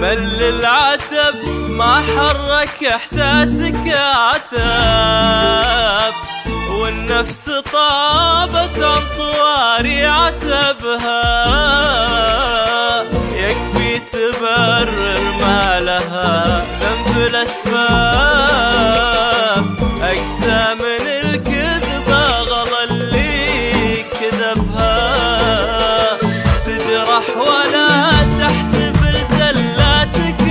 مل العتب ما حرك احساسك عتب، والنفس طابت عن طواري عتبها، يكفي تبرر ما لها ذنب الاسباب، اقسى من الكذبة غلا اللي كذبها، تجرح ولا تحسب لزلاتك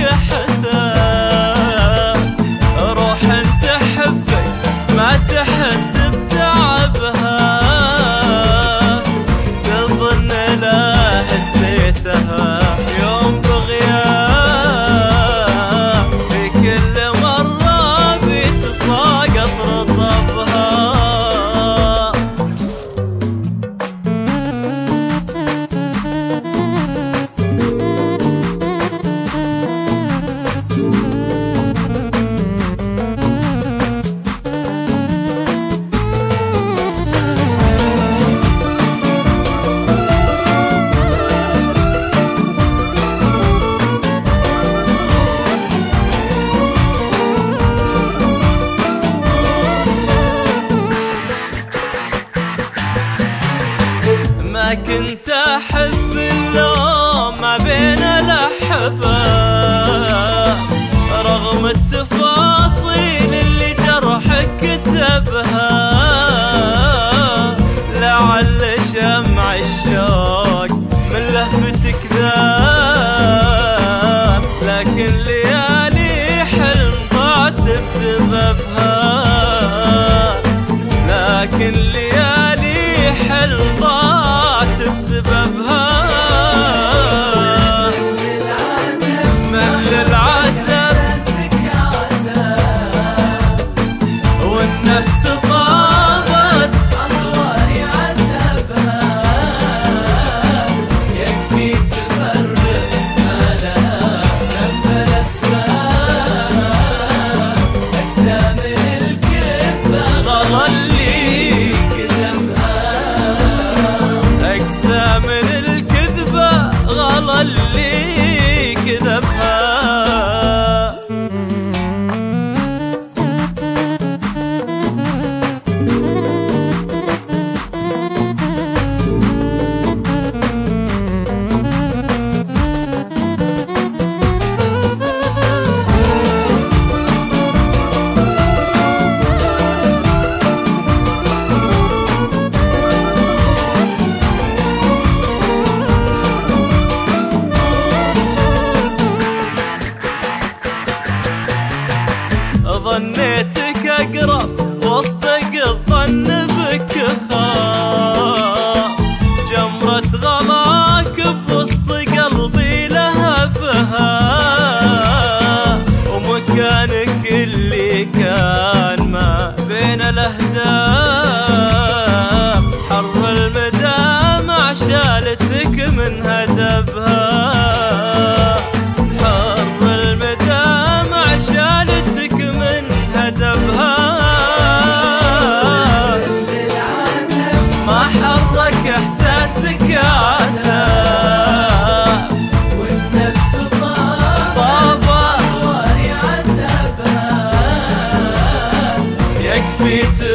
حساب، روح تحبك ما تحس بتعبها، تظن لا هزيتها يوم بغياب، في كل مرة بيتساقط رطبها. ما كنت أحب اللوم ما بين الأحباب، رغم التفاصيل اللي جرحك كتبها، لعل شمع الشوق من لهفتك ذاب، لكن ليالي حلم ضاعت بسببها، لكن ليالي حلم ضاعت بسببها. مل العتب والنفس طابت عن طواري عتبها، يكفي تبرر ما لها ذنب الاسباب، اقسى من الكذبة غلا اللي كذبها، اقسى من الكذبة غلا اللي كذبها. ظنيتك أقرب واصدق الظن بك خاف، جمرة غلاك بوسط قلبي لهبها، ومكانك اللي كان ما بين الأهداف، حر المدامع شالتك من هدبها، حر المدامع شالتك من هدبها، ما حرك احساسك عتاب، والنفس طابت عتبها، يكفي